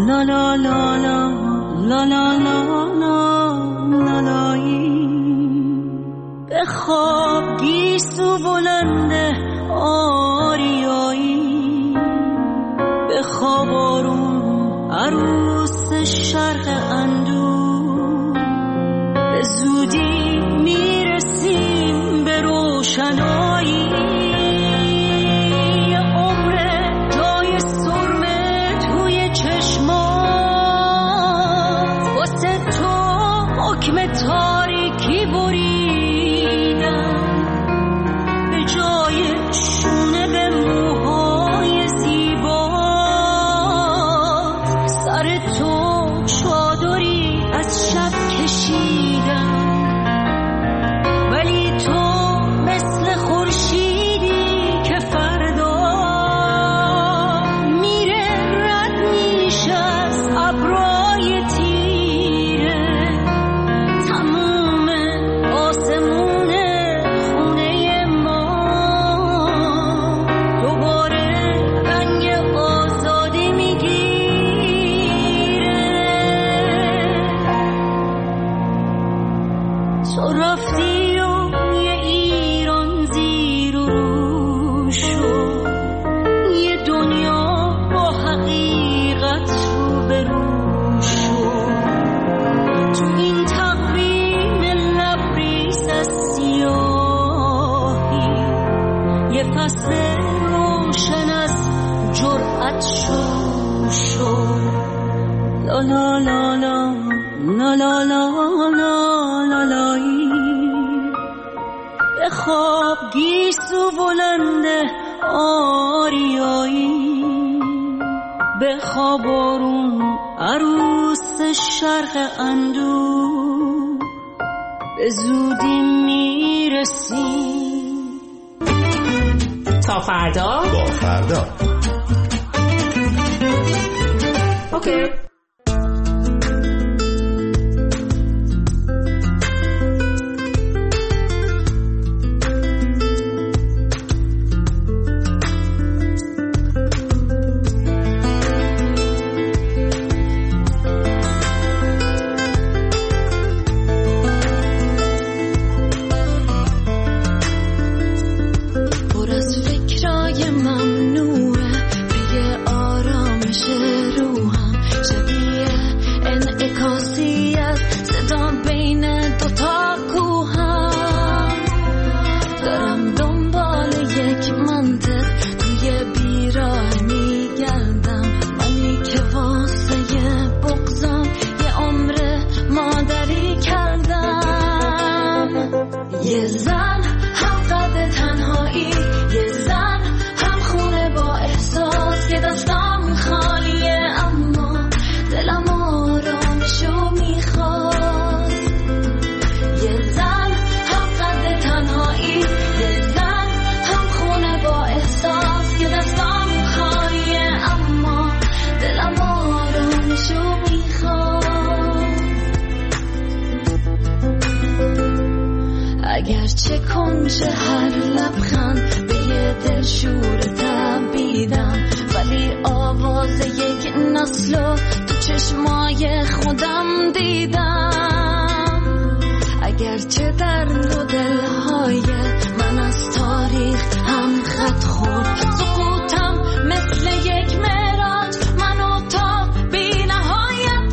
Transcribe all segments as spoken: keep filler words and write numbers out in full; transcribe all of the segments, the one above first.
لا لا لا لا لا لا لا لا لایی به خواب گیسو بلنده آریایی به خواب آروم عروس شرق اندو به زودی میرسیم به روشنایی تاریکی بریدم به جای شونه به موهای زیبات سر تو چادری از شب کشیدم ولی تو مثل خورشیدی که فردا میره رد میشه از ابرای لا لا لا لا لا لا لا لا لایی به خواب گیسو بلنده آریایی به خواب آروم عروس شرق اندو به زودی میرسیم تا فردا با فردا اوکی. اگرچه کنج هر لبخند به یه دل شور تبیدم ولی آواز یک نسلو تو چشمای خودم دیدم اگرچه در دو دلهای من از تاریخ هم خط خورد سقوطم مثل یک معراج منو تا بی نهایت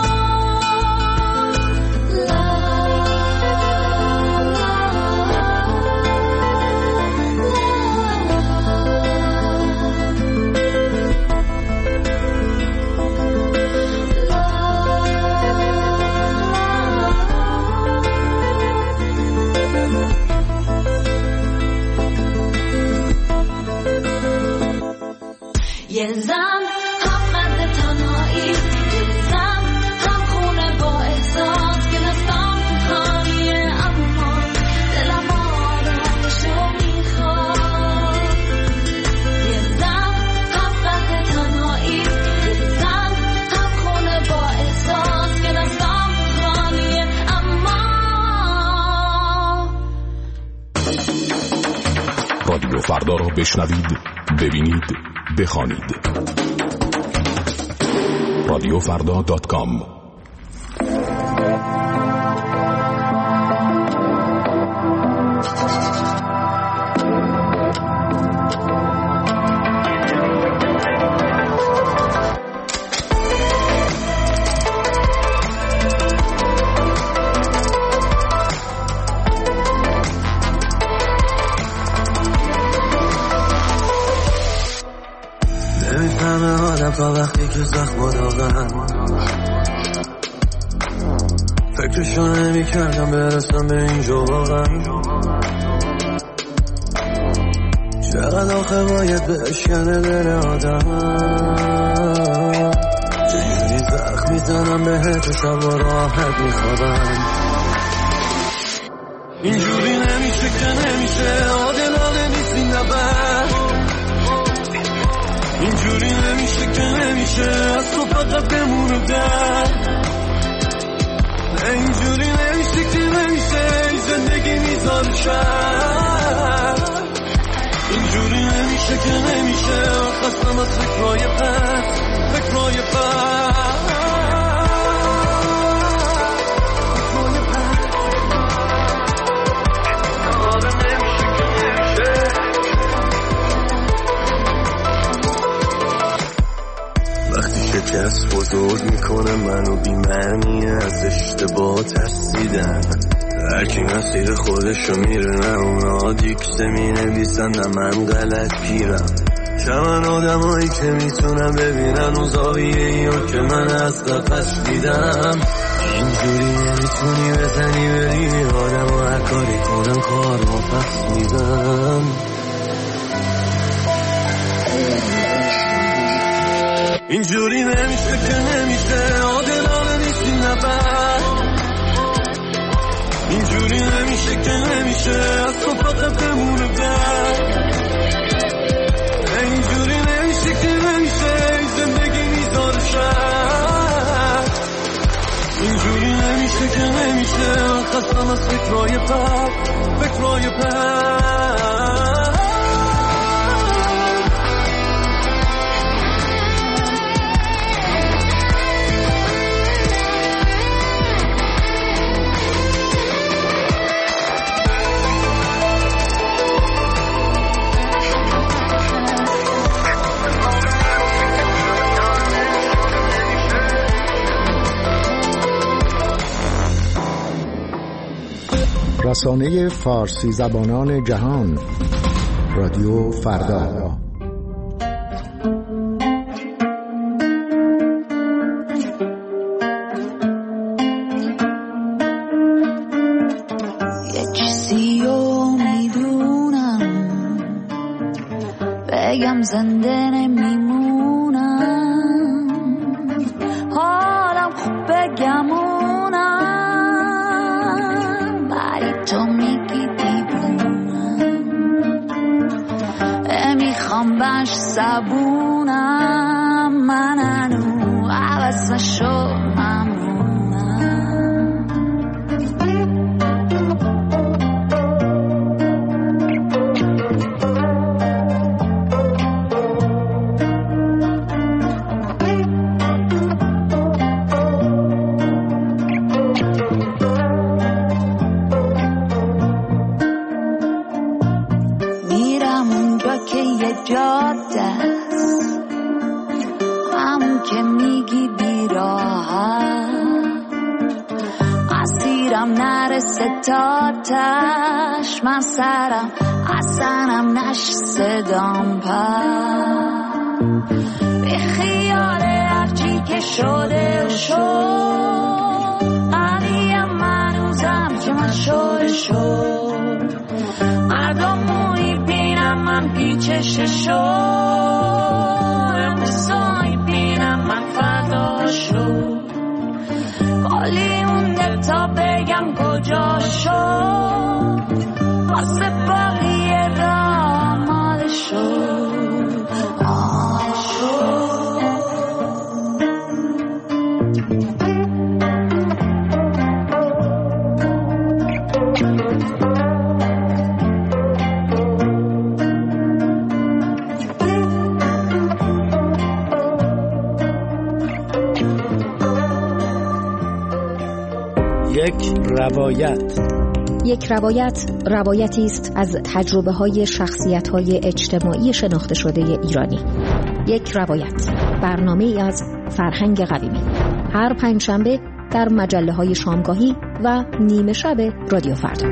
یه زن هم مرد تنهایی یه زن هم خونه با احساس که دستم خالیه اما دلم آرامشو میخواد یه زن هم مرد تنهایی یه زن هم خونه با احساس که دستم خالیه اما رادیو فردا را بشنوید، ببینید، بخوانید. رادیو فردا دات کام. تا وقتی که زخم داغم فکرشو نمی کردم برسم به اینجا واقعا. چقدر آخه باید بشکنه دل آدم، چجوری زخم میزنم بهت شب و راحت میخوابم. اینجوری نمیشه که نمیشه، عادلانه نیست این نبرد. اینجوری نمیشه که نمیشه، از تو فقط بمونه در. اینجوری نمیشه که نمیشه، زندگی میذاره شر. اینجوری نمیشه که نمیشه، خستم از فکرهای پس، فکرهای پس. شکست بزرگ میکنه منو بی‌معنی، از اشتباه ترسیدن. هرکی مسیر خودشو میره، نه اونا دیکته مینویسن نه من غلط گیرم. چمن آدم هایی که میتونم ببینن اون زاویه ایا که من از قفص دیدم. اینجوری نمیتونی بزنی بری آدم و هر کاری کنم کار ما پس میدم. اینجوری نمیشه که نمیشه، عادلانه نیست این نبرد. اینجوری نمیشه که نمیشه، از تو فقط بمونه در. اینجوری نمیشه که نمیشه، زندگی میذاره شر. اینجوری نمیشه که نمیشه، خستم از فکرهای پس، فکرهای پس. رسانه فارسی زبانان جهان، رادیو فردا. یه چیزی رو میدونم، بگم زنده نمیمونم، حالم خوب بگمونم، تو میگی دیوونم، میخوام باش زبونم، من هنو عوض نشو ستاتش من سرم اصنم نش صدام پر به خیال هرچی که شده و شد قویم منوزم که من شده شد مردم موی بینم من پیچش شد امتصایی بینم من فردا شد قالی مونده تا بگم کجا شد واسه بقیه را آماده شد آماده شد. یک روایت. یک روایت روایتی است از تجربه‌های شخصیت‌های اجتماعی شناخته شده ایرانی. یک روایت، برنامه‌ای از فرهنگ قویمی. هر پنجشنبه در مجله‌های شامگاهی و نیمه شب رادیو فردا.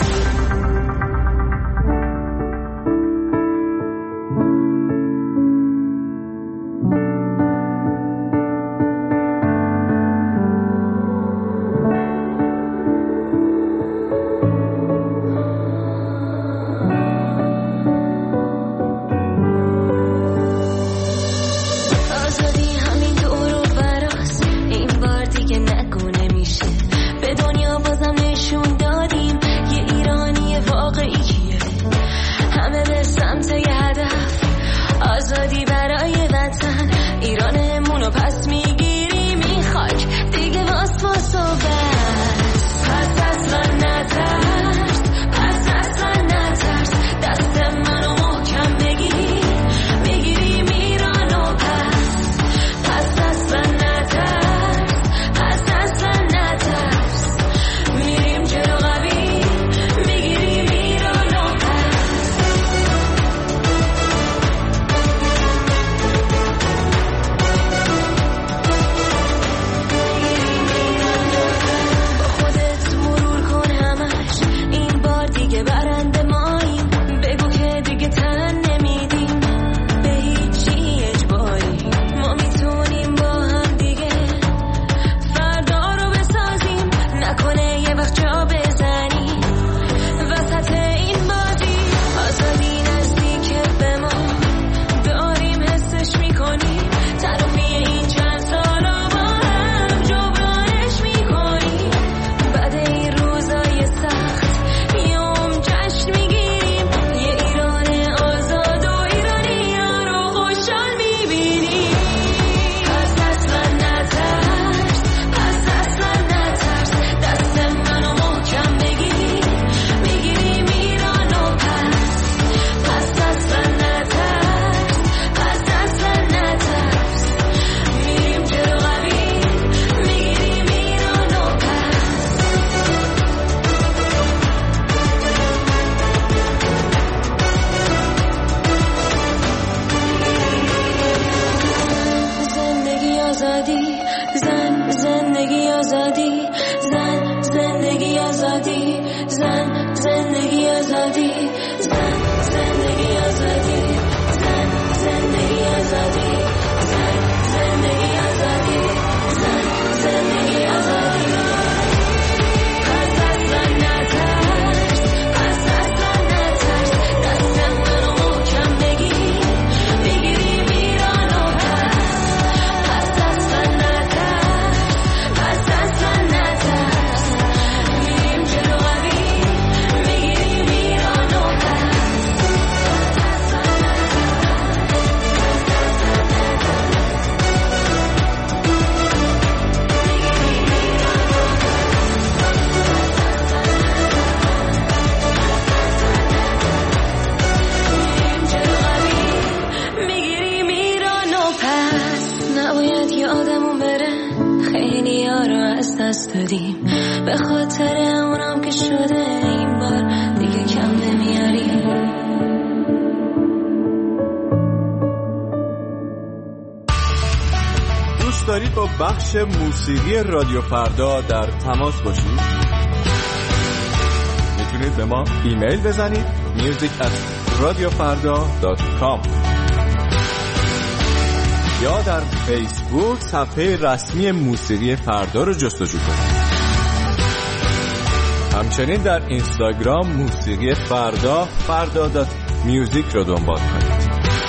به خاطر اونم که شده این بار دیگه کم نمیاری. دوست دارید با بخش موسیقی رادیو فردا در تماس باشید؟ میتونید به ما ایمیل بزنید میوزیک ات رادیو فردا دات کام یا در فیسبوک صفحه رسمی موسیقی فردا رو جستجو کنید. همچنین در اینستاگرام موسیقی فردا فردا دات میوزیک رو دنبال کنید.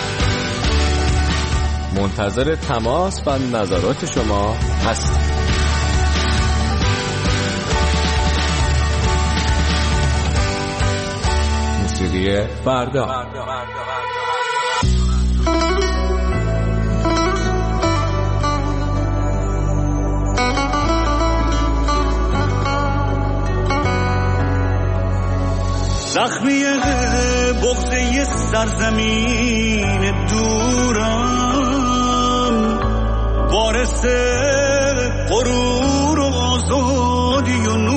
منتظر تماس و نظرات شما هستم. موسیقی فردا. زخمی بغضه سرزمین دورم، وارث غرور و آزادی و نور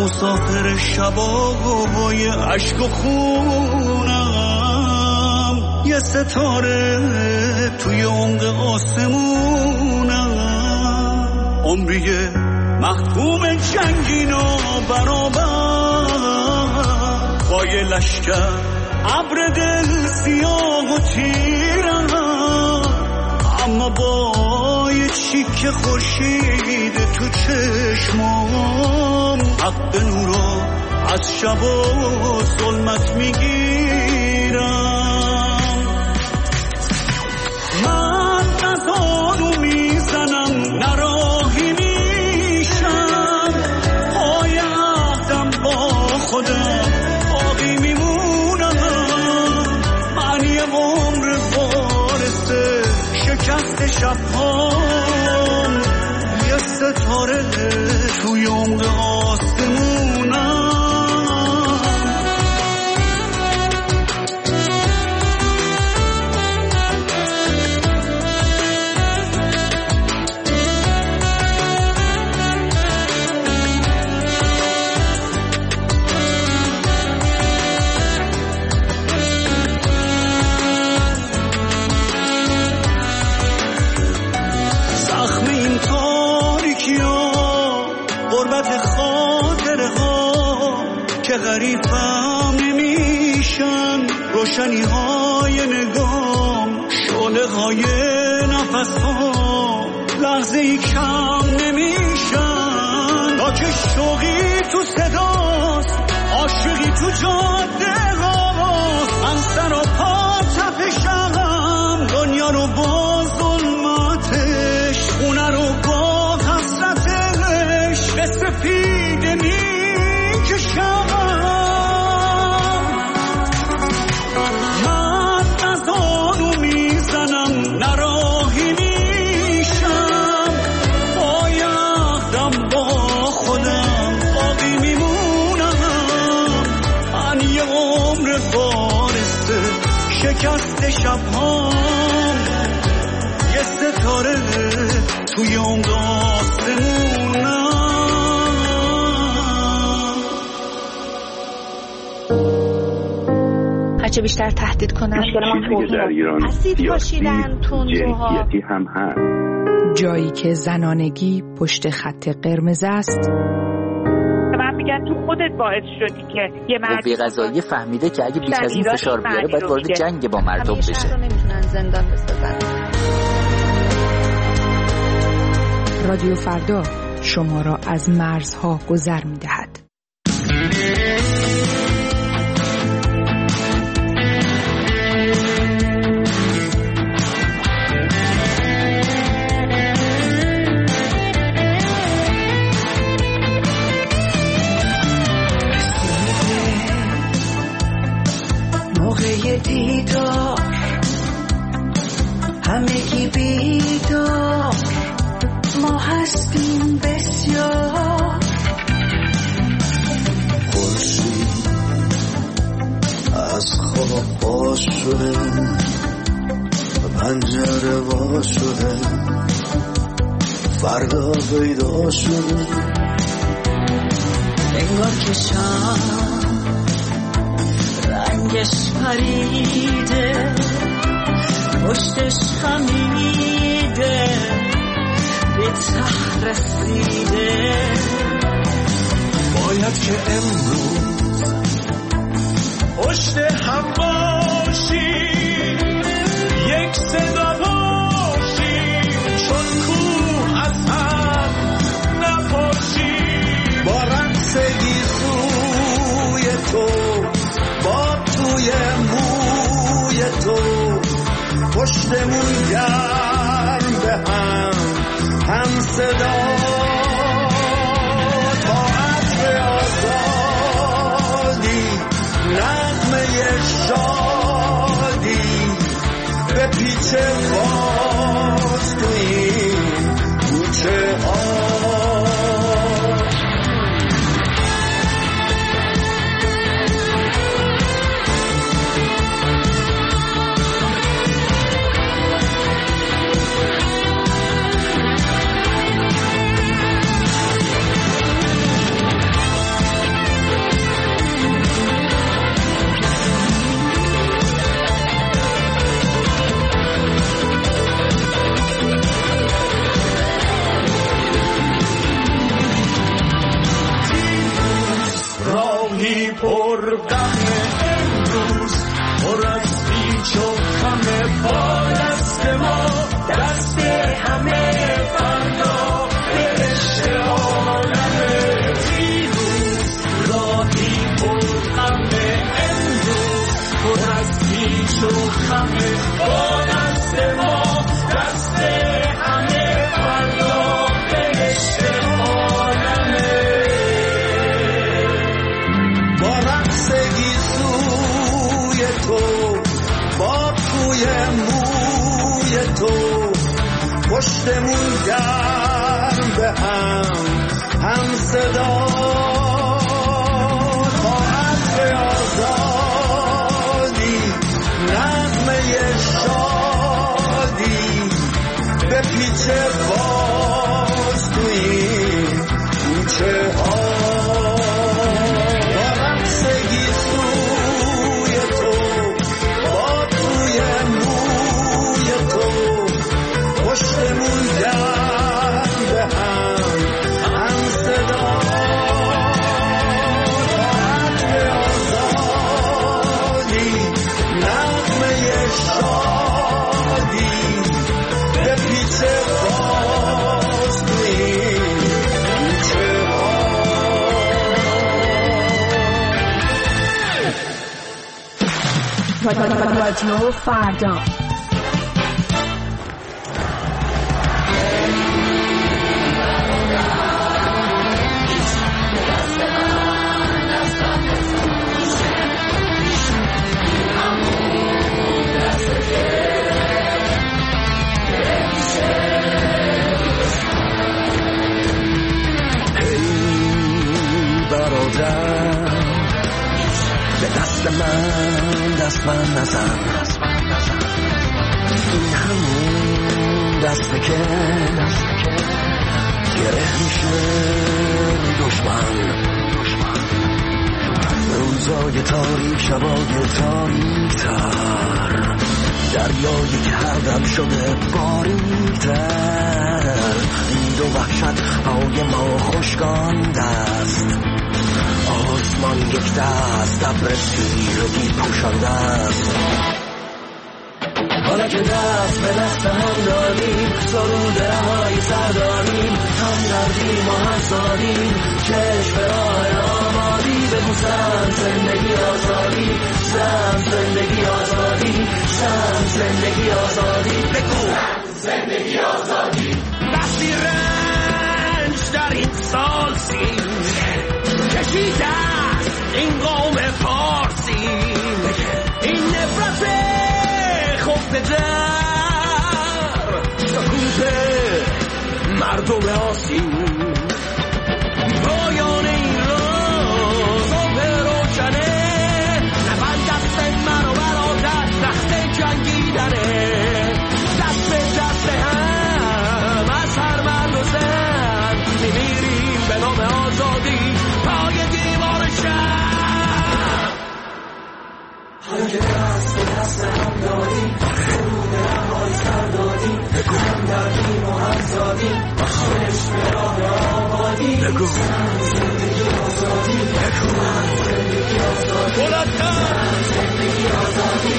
مسافر شبای عشق و خونم، یه ستاره توی عمق آسمونم، عمریه محکوم جنگین و برابر با یه لشکر ابر دل سیاه و تیرم، اما با یه چیک خورشید تو چشمام حق نورو از شب و ظلمت میگیرم. من نزانو میزنم نراهی میشم، پای عهدم با خودم باقی میمونم، من یه عمر وارثه شکست شبهام، یه ستاره توی عمق آسمونم. که غریبم نمیشن روشنی های نگام، شعله های نفس ها لحظه ای کم نمیشن، تا که شوقی تو صداست عاشقی تو جاده هاست، من سر و پا تپشم دنیا رو با ظلمتش، خونه رو با حسرتش به سفیده میکشم. شکست شبهام یه ستاره توی عمق آسمونم. هرچه بیشتر تهدید کنن چیزی که در ایران سیاسی جنسیتی هم هست، جایی که زنانگی پشت خط قرمز است. میگن تو خودت باعث شدی که یه مرد بی‌قضایی فهمیده که اگه بیش از این فشار بیاره باید وارد جنگ با مردم بشه. همیشه نمیتونن زندان بسازن. رادیو فردا شما را از مرزها گذر می‌دهد. دیدار همگی بیدار، ما هستیم بسیار. خورشید از خواب باز شده، پنجره باز شده، فردا پیدا شده، انگار که شام رنگش پریده، پشتش خمیده، به ته رسیده. باید که امروز پشت هم باشیم، یک صدا باشیم، چون کوه از هم نپاشیم. با رقص گیسوی تو، با توی موی تو، پشتمون گرم به هم هم صدا. تا عطر آزادی، نغمه شادی، به پیچ باز تو این کوچه توی موی تو پشتمون گرم به هم هم صدا تا عطر آزادی نغمه شادی به پیچه باز توی کوچه ها با رقصگی سوی تو با توی موی تو پشتمون گرم به هم هم صدا تا عطر آزادی نغمه شادی به پیچه باز توی کوچه ها. رادیو فردا. به دست من دست من نزن این همون دسته که گره میشه دشمن روزای تاریک شبای تاریک تر دریایی که هر دم شده باریک تر دید و وحشت های ما خشکان دست آسمان یک دست ابر تیرگی پوشانده است حالا که دست به دست هم داریم سرود رهایی سر داریم هم دردیم و هم سادیم چشم به راه آبادی بگو سم زندگی آزادی سم زندگی آزادی سم زندگی آزادی بگو زندگی آزادی وقتی رنج در این سال سیم کشیده است این قوم فارسی این نفرت خفته در سکوت مردم آسیم پایان این روز و بروشنه نبند دست من و برادر تخت جنگیدنه دست به دست هم از هر مرد و زن میمیریم به نام آزادی پای دیوار شهر حالا که دست به دست هم داریم سرود رهایی سر دادیم هم دردیم و هم زادیم چشم به راه آبادی زندگی آزادی زندگی آزادی زندگی آزادی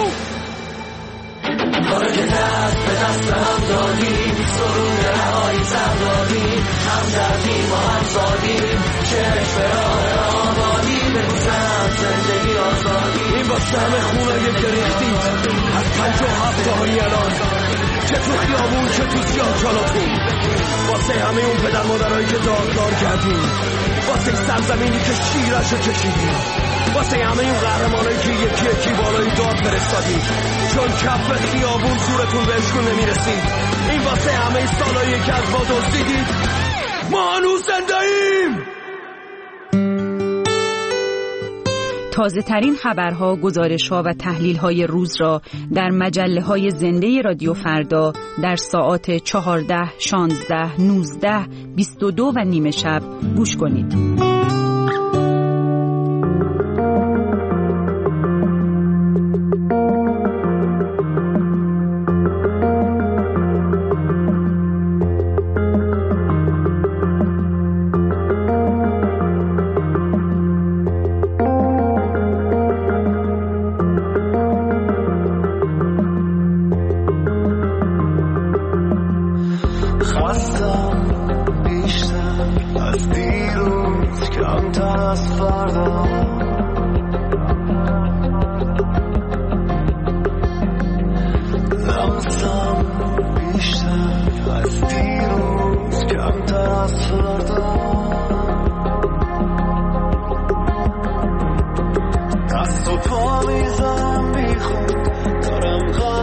حالا که دست به دست هم دادیم سرود رهایی سر دادیم هم دردیم و هم زادیم چشم به راه آبادی بگذم زندگی آزادی این واسه همه خونایی که ریختید از پنج و هفته های الان چه تو خیابون چه تو سیاهچالاتون واسه همه اون پدر مادرهایی که دادگار کردیم واسه سرزمینی که شیرشو کشیدیم واسه همه اون قهرمانایی که یکی یکی بالای داد فرستادیم چون کف خیابون زورتون بهشون نمیرسید این واسه همه سالایی که از ما دزدیدید ما هنوز زنده‌ایم. تازه ترین خبرها، گزارش‌ها و تحلیل‌های روز را در مجله‌های زنده رادیو فردا در ساعات چهارده، شانزده، نوزده، بیست و دو و نیمه شب گوش کنید. دست و پا میزنم بیخود دارم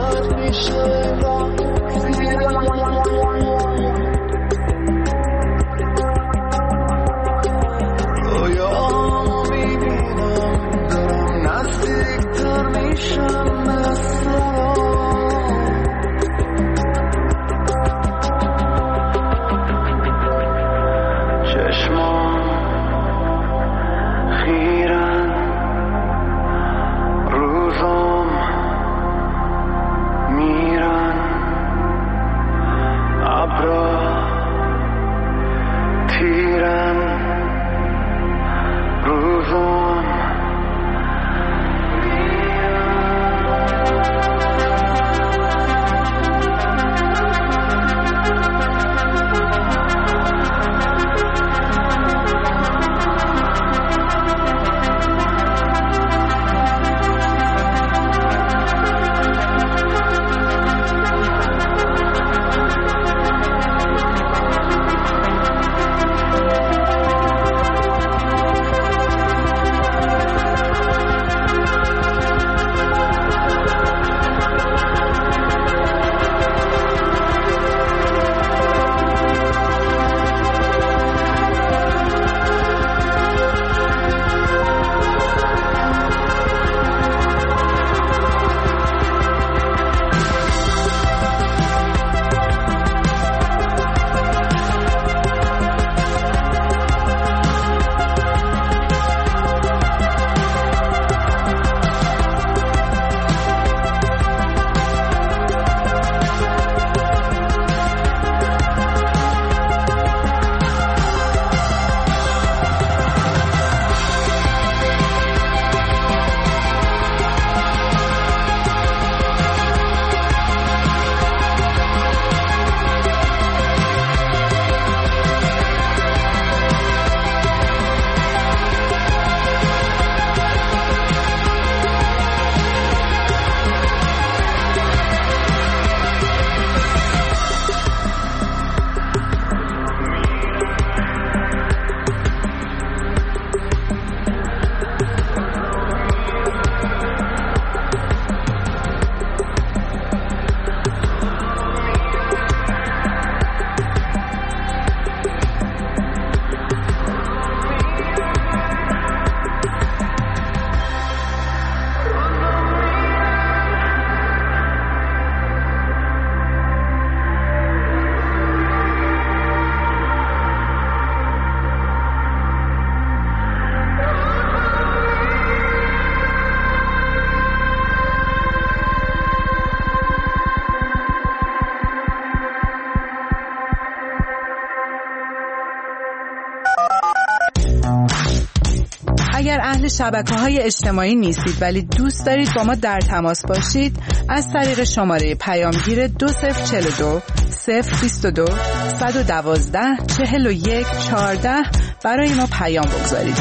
اهل شبکه‌های اجتماعی نیستید ولی دوست دارید با ما در تماس باشید، از طریق شماره پیامگیر دو صفر چهل و دو صفر بیست و دو صد و دوازده چهل و یک چهارده برای ما پیام بگذارید.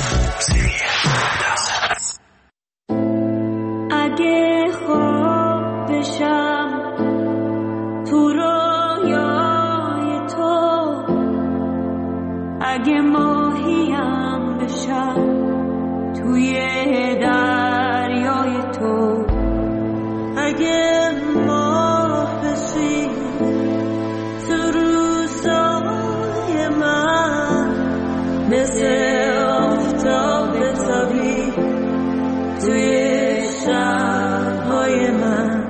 اگه خواب بشم تو رویای تو، اگه ماهیم بشم توی دریای تو، اگه ماه بشی تو روزای من، مثل آفتاب تابی توی شب‌های من،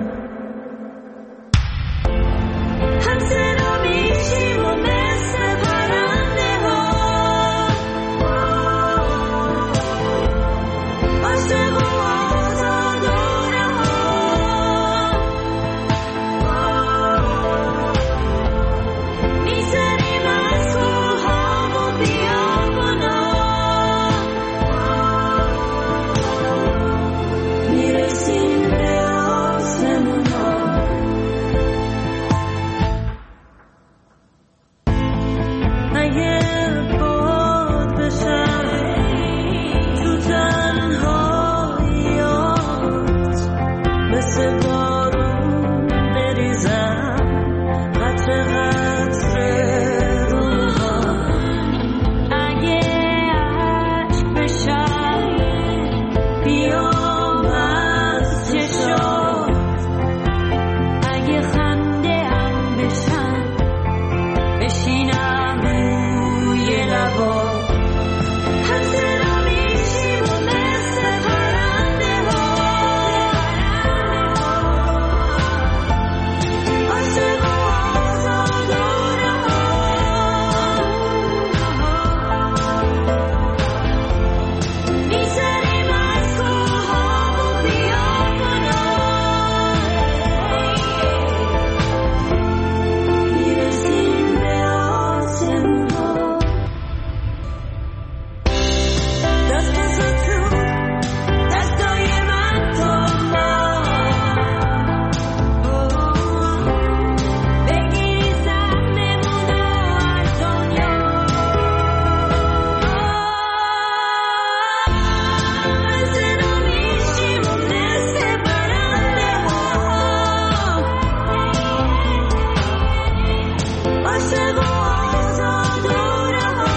همسرا میشیم و مثل پرنده ها، عاشق و آزاد و رها، می‌زنیم از کوها و بیابانا، میرسیم به آسمونا. اگه باد بشم تو تنهاییات، مثل بارون بریزم قطره قطره روها، اگه عشق بشم بیام از چشات، اگه خنده هم بشم بشینم روی لبات، همسرا میشیم و مثل پرنده ها، عاشق و آزاد و رها، می‌زنیم از کوها و بیابانا، میرسیم به آسمونا. دست از تو دستای من تو بگیری زخممون رو از دنیا، همسرا میشیم و مثل پرنده ها، عاشق و آزاد و رها،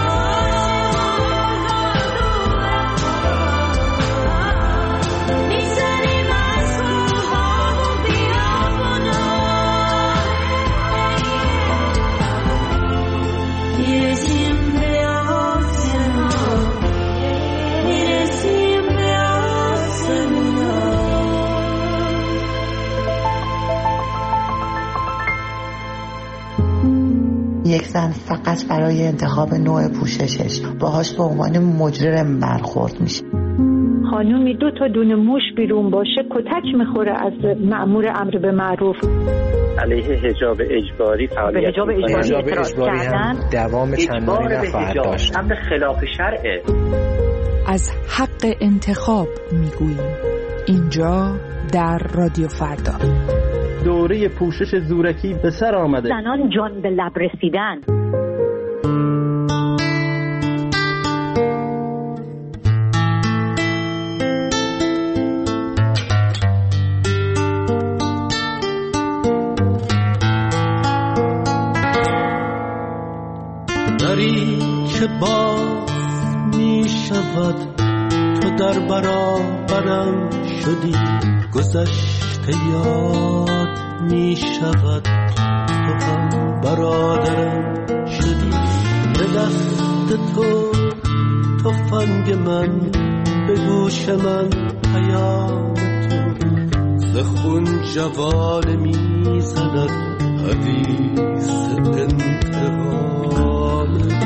می‌زنیم از کوها و بیابانا، میرسیم به آسمونا، میرسیم به آسمونا. یک زن فقط برای انتخاب نوع پوششش باهاش به عنوان مجرم برخورد میشه. خانومی دو تا دونه موش بیرون باشه کتک میخوره از مأمور امر به معروف. علیه حجاب اجباری فعالیت حجاب اجباری, حجاب اجباری هم دوام چندانی نخواهد داشت. امر خلاف شرعه. از حق انتخاب میگوییم اینجا در رادیو فردا. دوره پوشش زورکی به سر آمده. زنان جان به لب رسیدن. دری که باز می شود تو در برابرم شدی، گذشته یاد می شود تو هم برادرم شدی، به دست تو تفنگ من به گوش من پیام تو، ز خون جوانه می زند حدیث انتقام تو.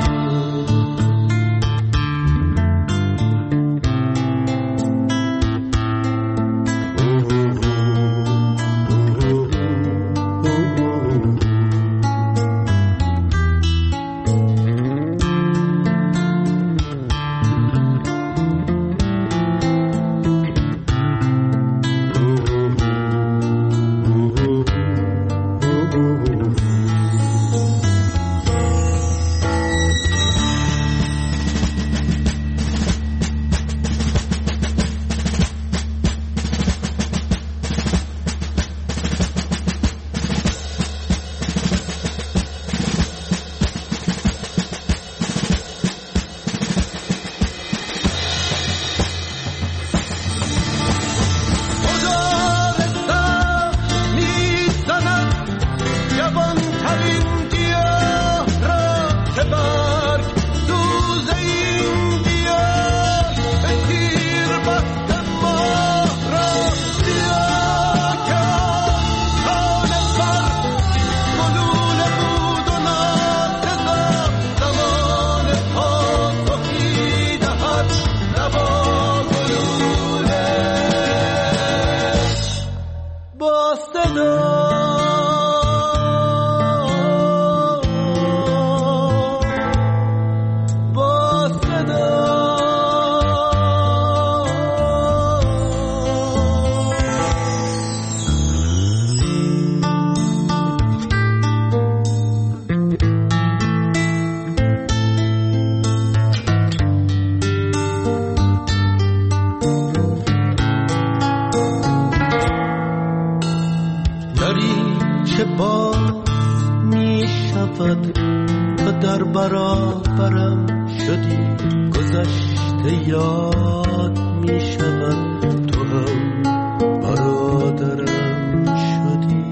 که باد می شود تا در برابرم شدی، گذشته یاد می شود تو هم برادرم شدی.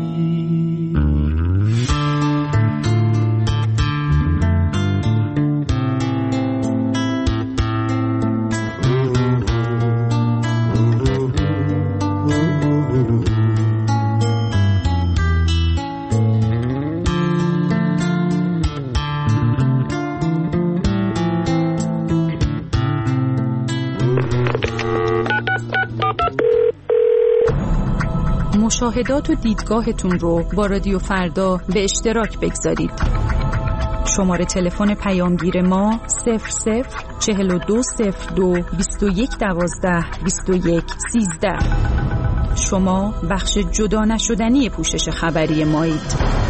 مشاهدات و دیدگاهتون رو با رادیو فردا به اشتراک بگذارید. شماره تلفن پیامگیر ما صفر صفر چهل و دو صفر دو بیست و یک دوازده بیست و یک سیزده. شما بخش جدا نشدنی پوشش خبری مایید.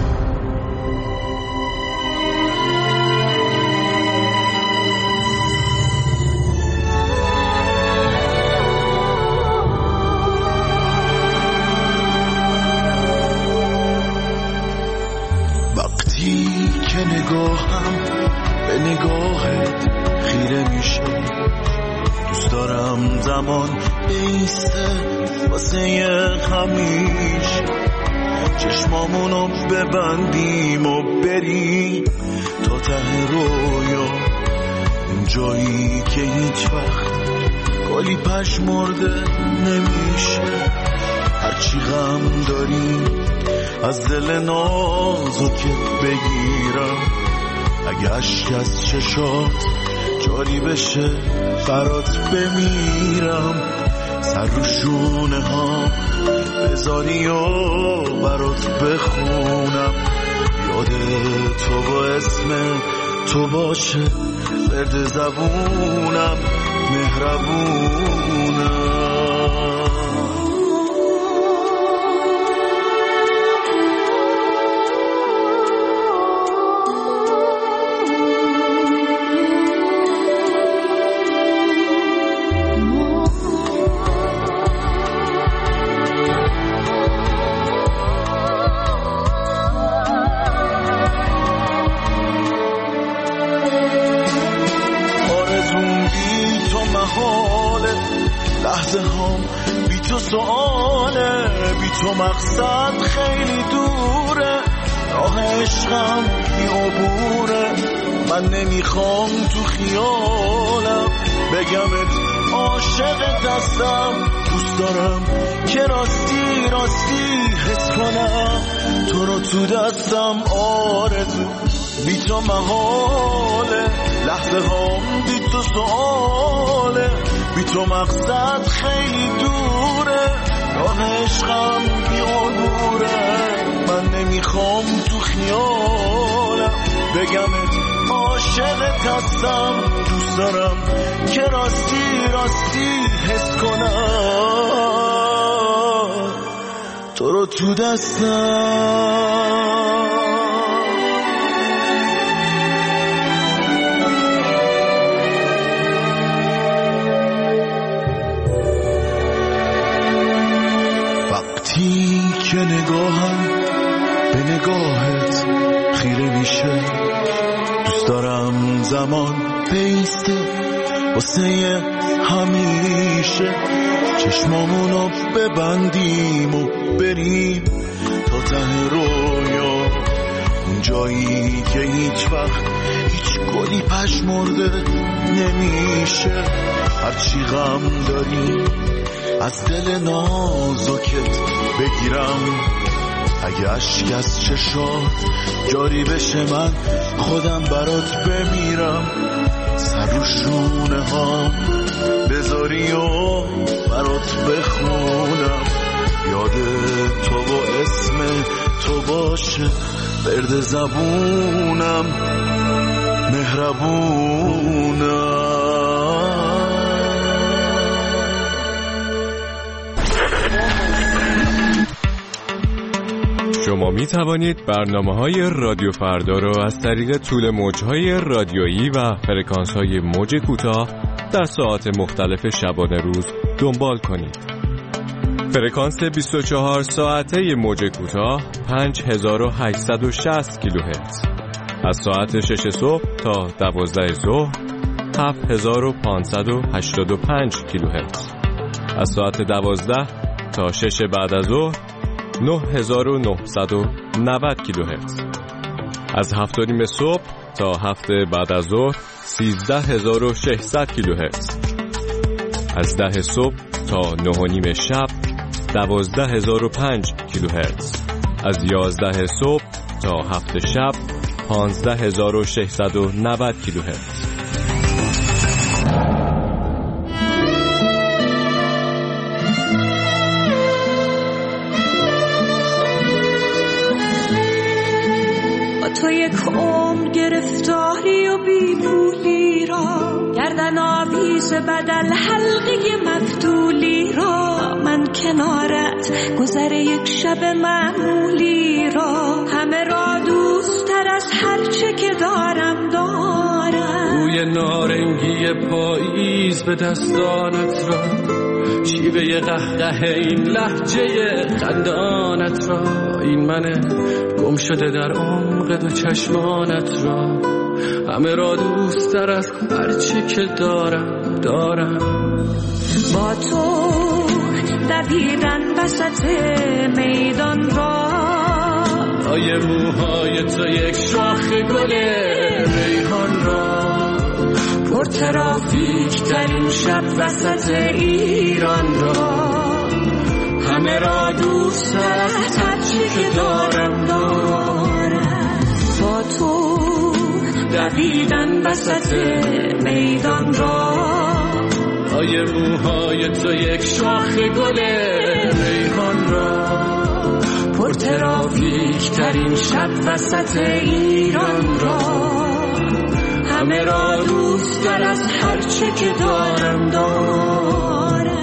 نگاهم به نگاهت خیره میشه، دوست دارم زمان بیسته واسه همیشه، چشمامونو ببندیم و بریم تا ته رویا، اون جایی که هیچ وقت گلی پشمرده نمیشه. هرچی غم داری از دل نازکت بگیرم، اگه اشک از چشات جاری بشه برات بمیرم، سر رو شونه ها بذاری و برات بخونم، یاد تو با اسم تو باشه ورد زبونم، مهربونم. لحظه هم بی تو سؤاله، بی تو مقصد خیلی دوره، راه عشقم بی عبوره، من نمیخوام تو خیالم بگمت عاشق دستم، دوست دارم که راستی راستی حس کنم تو رو تو دستم، آرزو بی تو محاله، لحظه هم بی تو سؤاله، بی تو مقصد خیلی دوره، راه عشقم بی عبوره، من نمیخوام تو خیالم بگمت عاشقت هستم، دوست دارم که راستی راستی حس کنم تو رو تو دستم. وقتی که نگاهم به نگاهت خیره میشه، دوست دارم زمان بیسته واسه همیشه، چشمامونو ببندیم و بریم تا ته رویا، اون جایی که هیچ وقت هیچ گلی پشمرده نمیشه. هرچی غم داری از دل نازکت بگیرم، اگه اشک از چشات جاری بشه من خودم برات بمیرم، سر رو شونه ها بذاری و برات بخونم، یاد تو با اسم تو باشه ورد زبونم، مهربونم. شما می توانید برنامه‌های رادیو فردا را از طریق طول موج‌های رادیویی و فرکانس‌های موج کوتاه در ساعات مختلف شبانه روز دنبال کنید. فرکانس بیست و چهار ساعته موج کوتاه پنج هزار و هشتصد و شصت کیلوهرتز. از ساعت شش صبح تا دوازده ظهر هفت هزار و پانصد و هشتاد و پنج کیلوهرتز. از ساعت دوازده تا شش بعد از ظهر نه هزار و نهصد و نود کیلوهرتز. از هفت و نیم صبح تا هفت بعد از ظهر سیزده هزار و ششصد کیلوهرتز. از ده صبح تا نه و نیم شب دوازده هزار و پنج کیلوهرتز. از یازده صبح تا هفت شب پانزده هزار و ششصد و نود کیلوهرتز. تو یک عمر گرفتاری و بی پولی را، گردن آویز بدل حلقه مفتولی را، من کنارت گذر یک شب معمولی را، همه را دوست تر از هر چه که دارم دارم. روی نارنگی پاییز به دستانت را، شیوه قهقه این لهجه خندانت را، این منه گم شده در عمق دو چشمانت را، همه را دوست تر از هر چی که دارم دارم. با تو دویدن وسط میدان را، آیه موهای تو یک شاخ گل ریحان را، پر ترافیک ترین شب وسط ایران را، همه را دوست دارم هر چی که دارم دارم. با تو دویدن وسط میدان را، آیه موهای تو یک شاخ گل ریحان را، پر ترافیک ترین شب وسط ایران را، همه را دوست دار از هر چه که دارم دارم.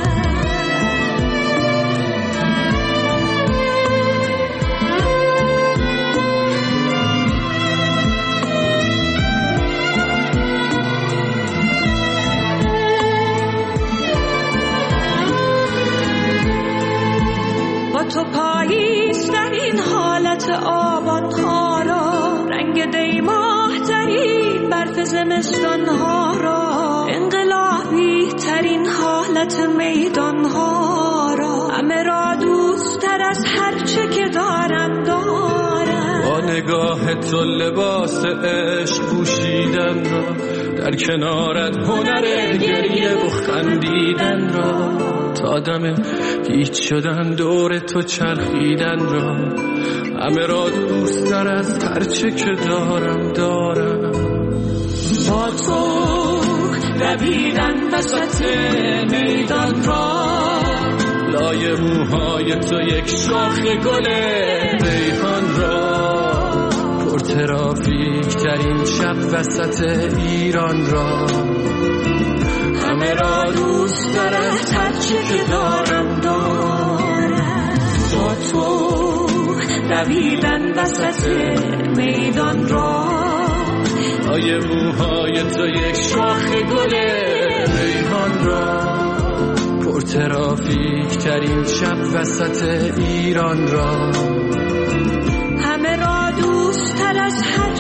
تو پاییز در این حالت آبان ها را، رنگ دیماه ترین برف زمستان ها را، انقلابی ترین حالت میدان ها را، همه را دوست تر از هر چه که دارم دارم. با نگاه تو لباس عشق پوشیدن را، در کنارت هنر گریه و خندیدن را، تا دم هیچ شدن دور تو چرخیدن را، همه را دوست در از هر چه که دارم دارم. با تو دویدن وسط میدان را، لای موهای تو یک شاخ گل ریحان را، پر ترافیک ترین شب وسط ایران را، همه را دوست دارم هر چی که دارم دارم. با تو دویدن وسط میدان را، آیه موهای تو یک شاخ گل ریحان را، پر ترافیک ترین شب وسط ایران را، همه را دوست تر از هر